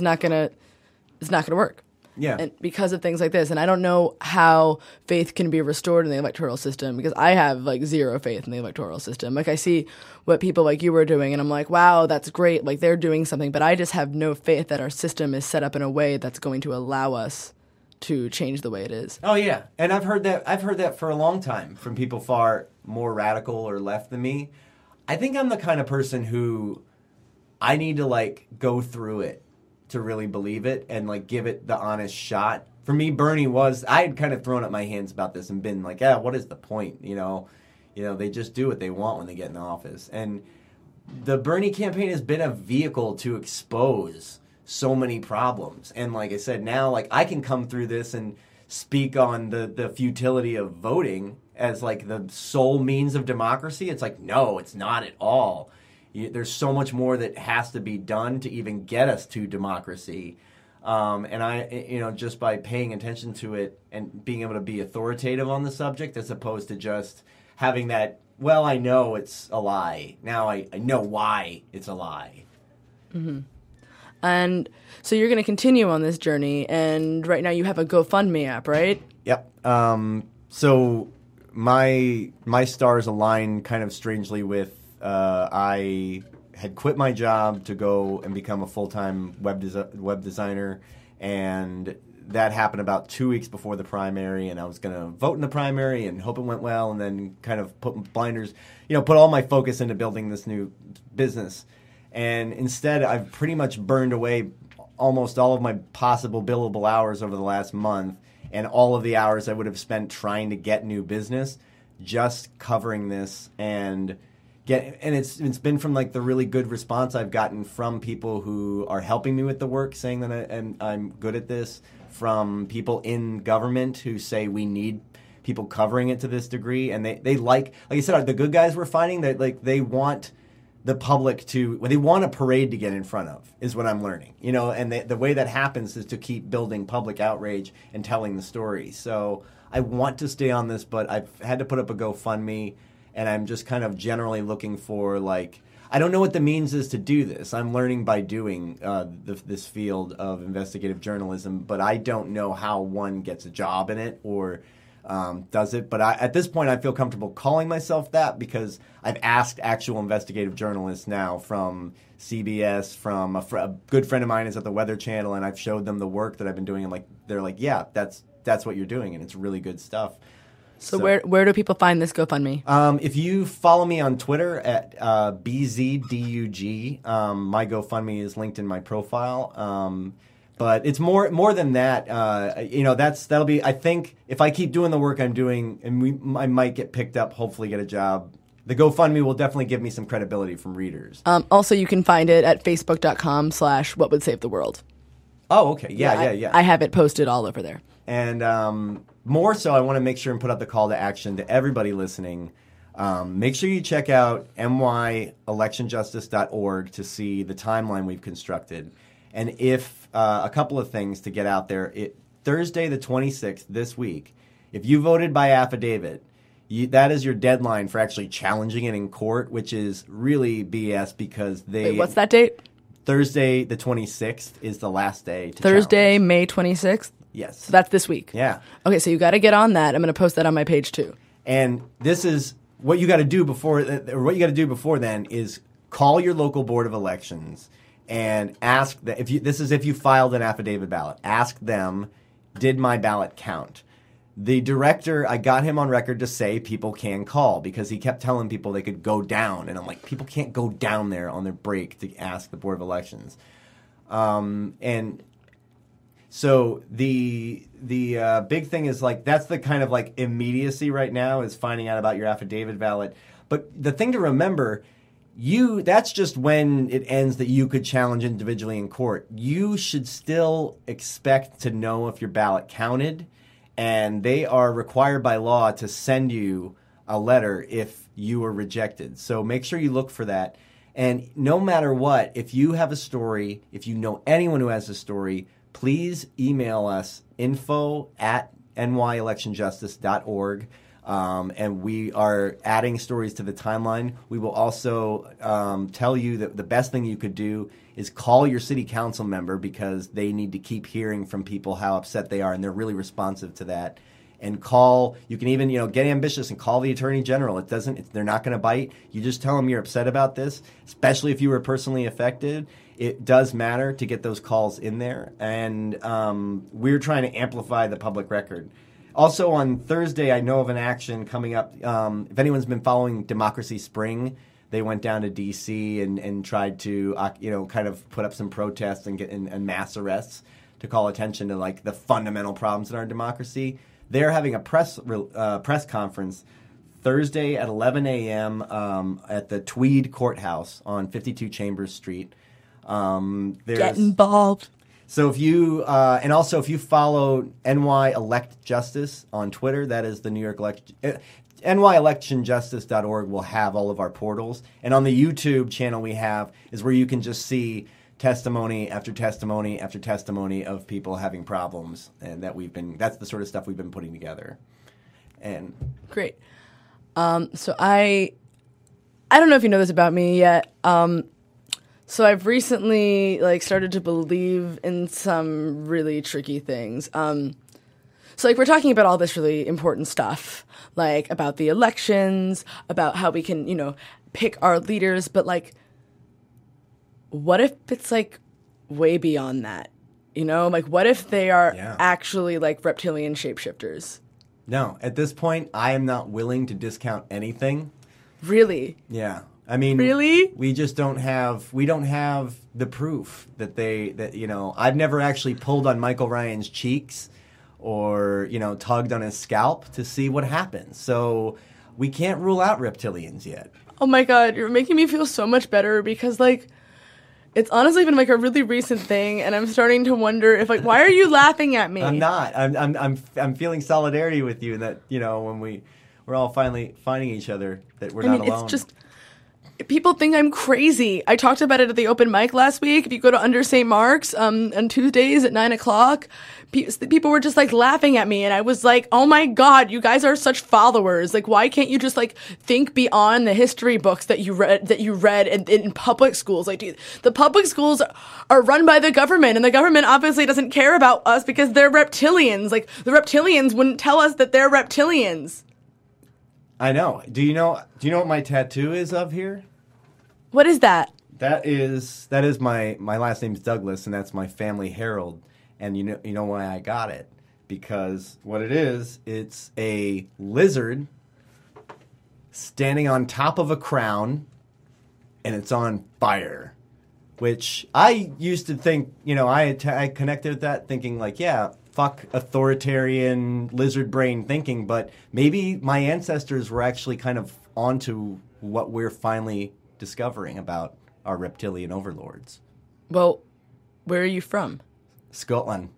to work.
Yeah.
And because of things like this. And I don't know how faith can be restored in the electoral system, because I have zero faith in the electoral system. I see what people like you were doing and I'm like, wow, that's great. They're doing something, but I just have no faith that our system is set up in a way that's going to allow us to change the way it is.
Oh yeah. And I've heard that for a long time from people far more radical or left than me. I think I'm the kind of person who I need to go through it to really believe it and give it the honest shot. For me, Bernie I had kind of thrown up my hands about this and been like, what is the point? They just do what they want when they get in the office. And the Bernie campaign has been a vehicle to expose so many problems. And like I said, now I can come through this and speak on the futility of voting as the sole means of democracy. It's no, it's not at all. There's so much more that has to be done to even get us to democracy. And I, just by paying attention to it and being able to be authoritative on the subject, as opposed to just having that, well, I know it's a lie. Now I know why it's a lie.
Mm-hmm. And so you're going to continue on this journey, and right now you have a GoFundMe app, right?
Yep. So my stars align kind of strangely with I had quit my job to go and become a full-time web designer, and that happened about 2 weeks before the primary, and I was going to vote in the primary and hope it went well, and then kind of put blinders, put all my focus into building this new business. And instead, I've pretty much burned away almost all of my possible billable hours over the last month, and all of the hours I would have spent trying to get new business just covering this and it's been from like the really good response I've gotten from people who are helping me with the work, saying that I'm good at this, from people in government who say we need people covering it to this degree, and they like I said, the good guys we're finding that like they want the public they want a parade to get in front of, is what I'm learning, and the way that happens is to keep building public outrage and telling the story. So I want to stay on this, but I've had to put up a GoFundMe, and I'm just kind of generally looking for, like, I don't know what the means is to do this. I'm learning by doing this field of investigative journalism, but I don't know how one gets a job in it or does it. But at this point, I feel comfortable calling myself that because I've asked actual investigative journalists now from CBS, from a good friend of mine is at the Weather Channel, and I've showed them the work that I've been doing, and they're like, yeah, that's what you're doing, and it's really good stuff.
So where do people find this GoFundMe?
If you follow me on Twitter at BZDUG, my GoFundMe is linked in my profile. But it's more than that. That'll be. I think if I keep doing the work I'm doing, and I might get picked up, hopefully get a job. The GoFundMe will definitely give me some credibility from readers.
Also, you can find it at facebook.com/whatwouldsavetheworld.
Oh, okay. Yeah.
I have it posted all over there.
And more so, I want to make sure and put out the call to action to everybody listening. Make sure you check out nyelectionjustice.org to see the timeline we've constructed. And if a couple of things to get out there. Thursday the 26th, this week, if you voted by affidavit, that is your deadline for actually challenging it in court, which is really BS because
Wait, what's that date?
Thursday the 26th is the last day to
Thursday,
challenge.
May 26th?
Yes.
So that's this week?
Yeah.
Okay, so you got to get on that. I'm going to post that on my page too.
And this is what you got to do before then is call your local board of elections and ask that if you filed an affidavit ballot, ask them, did my ballot count? The director, I got him on record to say people can call because he kept telling people they could go down. And I'm like, people can't go down there on their break to ask the Board of Elections. And so the big thing is like that's the kind of like immediacy right now is finding out about your affidavit ballot. But the thing to remember, that's just when it ends that you could challenge individually in court. You should still expect to know if your ballot counted. And they are required by law to send you a letter if you were rejected. So make sure you look for that. And no matter what, if you have a story, if you know anyone who has a story, please email us info@nyelectionjustice.org. And we are adding stories to the timeline. We will also tell you that the best thing you could do is call your city council member because they need to keep hearing from people how upset they are, and they're really responsive to that. And you can even get ambitious and call the attorney general. They're not going to bite. You just tell them you're upset about this, especially if you were personally affected. It does matter to get those calls in there, and we're trying to amplify the public record. Also on Thursday, I know of an action coming up. If anyone's been following Democracy Spring, they went down to D.C. and tried to, kind of put up some protests and get in mass arrests to call attention to like the fundamental problems in our democracy. They're having a press conference Thursday at 11 a.m. At the Tweed Courthouse on 52 Chambers Street.
Get involved.
So if you if you follow NY Elect Justice on Twitter, that is the New York nyelectionjustice.org will have all of our portals. And on the YouTube channel we have is where you can just see testimony after testimony after testimony of people having problems, and that's the sort of stuff we've been putting together. And
great. So I don't know if you know this about me yet. So I've recently started to believe in some really tricky things. So we're talking about all this really important stuff, like about the elections, about how we can, pick our leaders, but like, what if it's like way beyond that? You know, like what if they are actually like reptilian shapeshifters?
No, at this point, I am not willing to discount anything.
Really?
Yeah. I mean,
really?
We don't have the proof that I've never actually pulled on Michael Ryan's cheeks or, tugged on his scalp to see what happens. So we can't rule out reptilians yet.
Oh my God, you're making me feel so much better because like, it's honestly been like a really recent thing, and I'm starting to wonder if like, why are you laughing at me?
I'm not. I'm feeling solidarity with you that when we're all finally finding each other, that we're not alone.
It's just people think I'm crazy. I talked about it at the open mic last week. If you go to Under St. Mark's on Tuesdays at 9:00, people were just like laughing at me, and I was like, "Oh my God, you guys are such followers! Like, why can't you just like think beyond the history books that you read in public schools? Like, dude, the public schools are run by the government, and the government obviously doesn't care about us because they're reptilians. Like, the reptilians wouldn't tell us that they're reptilians."
I know. Do you know what my tattoo is of here?
What is that?
That is my last name's Douglas, and that's my family herald. And you know why I got it? Because what it is, it's a lizard standing on top of a crown, and it's on fire. Which I used to think, I connected with that thinking like, yeah, fuck authoritarian lizard brain thinking, but maybe my ancestors were actually kind of onto what we're finally discovering about our reptilian overlords.
Well, where are you from?
Scotland.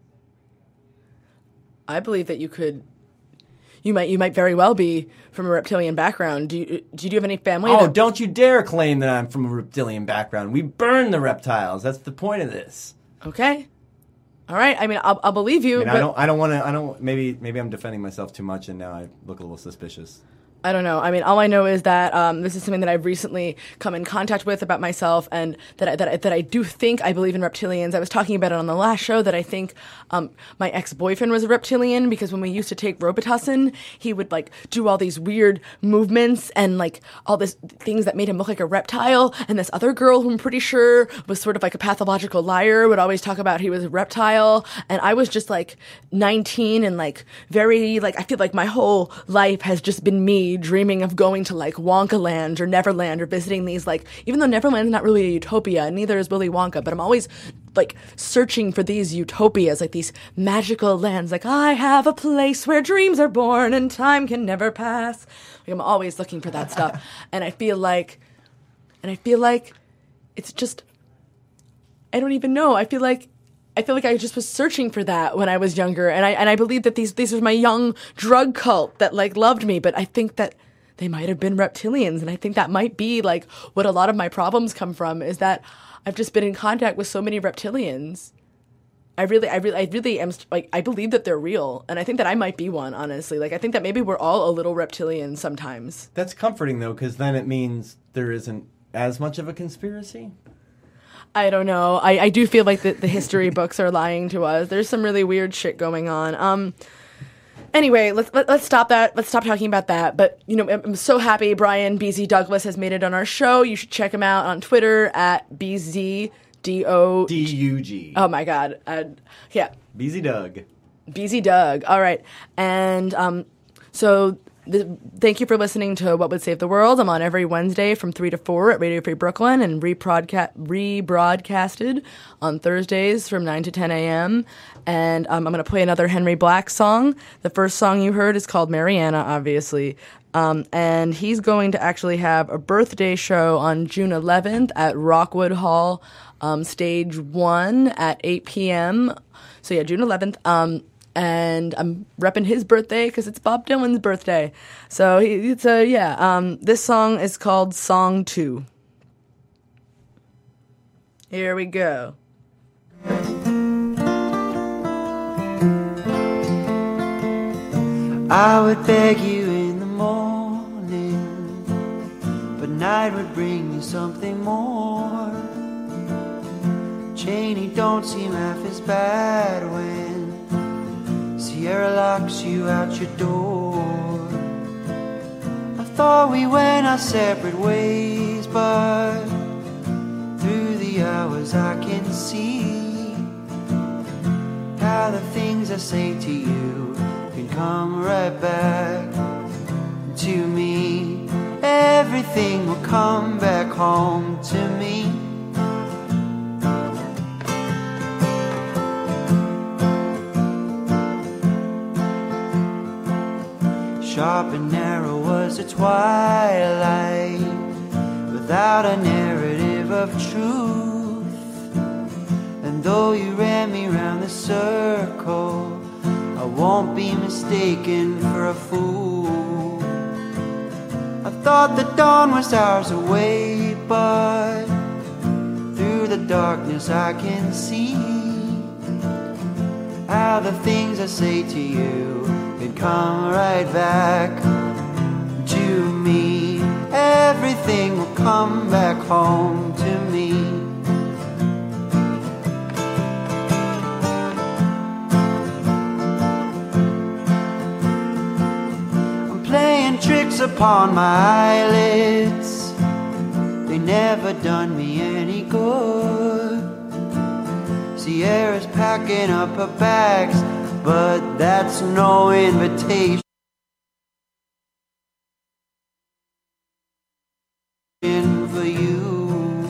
I believe that you might very well be from a reptilian background. Do you have any family?
Oh, don't you dare claim that I'm from a reptilian background. We burn the reptiles. That's the point of this. Okay.
All right. I mean, I'll believe you.
I don't want to. Maybe I'm defending myself too much, and now I look a little suspicious.
I don't know. I mean, all I know is that this is something that I've recently come in contact with about myself, and that I do think I believe in reptilians. I was talking about it on the last show that I think my ex-boyfriend was a reptilian because when we used to take Robitussin, he would like do all these weird movements and like all these things that made him look like a reptile. And this other girl who I'm pretty sure was sort of like a pathological liar would always talk about he was a reptile. And I was just like 19 and like very like I feel like my whole life has just been me dreaming of going to like Wonka Land or Neverland or visiting these like, even though Neverland's not really a utopia, neither is Willy Wonka, but I'm always like searching for these utopias, like these magical lands, like I have a place where dreams are born and time can never pass. Like I'm always looking for that stuff. And I feel like it's just, I don't even know. I feel like I just was searching for that when I was younger, and I believe that these were my young drug cult that like loved me, but I think that they might have been reptilians, and I think that might be like what a lot of my problems come from is that I've just been in contact with so many reptilians. I really am like I believe that they're real, and I think that I might be one, honestly. Like I think that maybe we're all a little reptilian sometimes.
That's comforting though, because then it means there isn't as much of a conspiracy.
I don't know. I do feel like the history books are lying to us. There's some really weird shit going on. Anyway, let's stop that. Let's stop talking about that. But, I'm so happy Brian BZ Douglas has made it on our show. You should check him out on Twitter at BZDOUG. Oh, my God. Yeah.
BZ Doug.
BZ Doug. All right. And so... thank you for listening to What Would Save the World. I'm on every Wednesday from 3 to 4 at Radio Free Brooklyn and rebroadcasted on Thursdays from 9 to 10 a.m. And I'm going to play another Henry Black song. The first song you heard is called Mariana, obviously. And he's going to actually have a birthday show on June 11th at Rockwood Hall, Stage 1 at 8 p.m. So yeah, June 11th. And I'm repping his birthday because it's Bob Dylan's birthday. So this song is called Song 2. Here we go.
I would beg you in the morning, but night would bring you something more. Cheney don't seem half as bad when Sierra locks you out your door. I thought we went our separate ways, but through the hours I can see how the things I say to you can come right back to me. Everything will come back home to me. Sharp and narrow was the twilight, without a narrative of truth. And though you ran me round the circle, I won't be mistaken for a fool. I thought the dawn was hours away, but through the darkness I can see how the things I say to you can come right back to me. Everything will come back home to me. I'm playing tricks upon my eyelids. They never done me any good. Sierra's packing up her bags, but that's no invitation for you.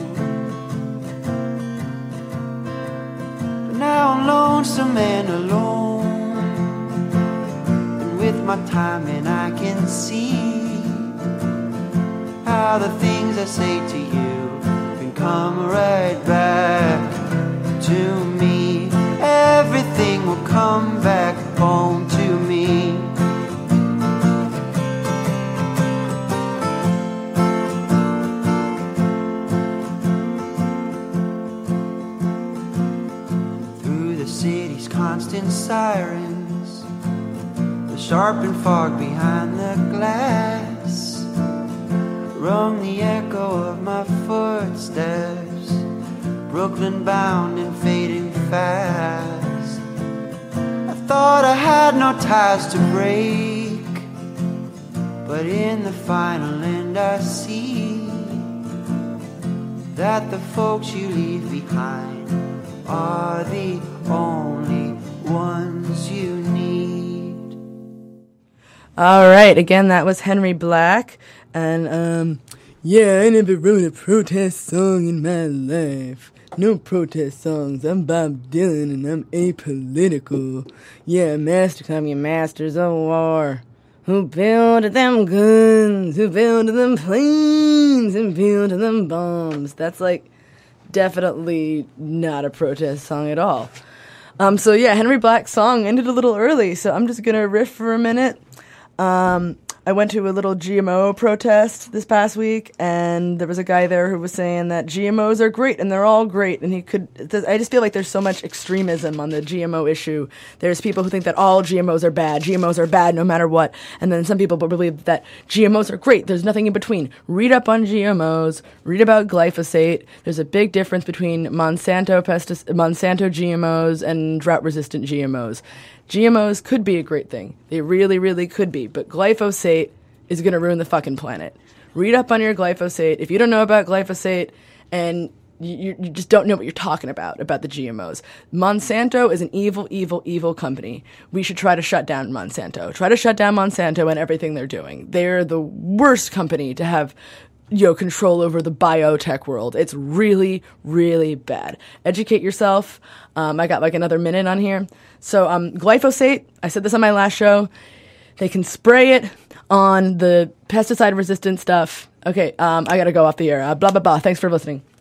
But now I'm lonesome and alone, and with my timing I can see how the things I say to you can come right back to me. Everything will come back home to me. Through the city's constant sirens, the sharpened fog behind the glass rung the echo of my footsteps, Brooklyn bound and fading fast. I thought I had no ties to break, but in the final end I see that the folks you leave behind are the only ones you need.
All right, again, that was Henry Black. And, yeah, I never wrote a protest song in my life. No protest songs. I'm Bob Dylan and I'm apolitical. Yeah, I'm your masters of war. Who built them guns? Who built them planes? And built them bombs? That's like definitely not a protest song at all. So yeah, Henry Black's song ended a little early, so I'm just gonna riff for a minute. I went to a little GMO protest this past week, and there was a guy there who was saying that GMOs are great, and they're all great, and I just feel like there's so much extremism on the GMO issue. There's people who think that all GMOs are bad no matter what, and then some people believe that GMOs are great, there's nothing in between. Read up on GMOs, read about glyphosate. There's a big difference between Monsanto GMOs and drought-resistant GMOs. GMOs could be a great thing. They really, really could be. But glyphosate is going to ruin the fucking planet. Read up on your glyphosate. If you don't know about glyphosate and you just don't know what you're talking about the GMOs. Monsanto is an evil, evil, evil company. We should try to shut down Monsanto. Try to shut down Monsanto and everything they're doing. They're the worst company to have control over the biotech world. It's really, really bad. Educate yourself. I got like another minute on here. So glyphosate, I said this on my last show, they can spray it on the pesticide resistant stuff. Okay, I gotta go off the air. Blah, blah, blah. Thanks for listening.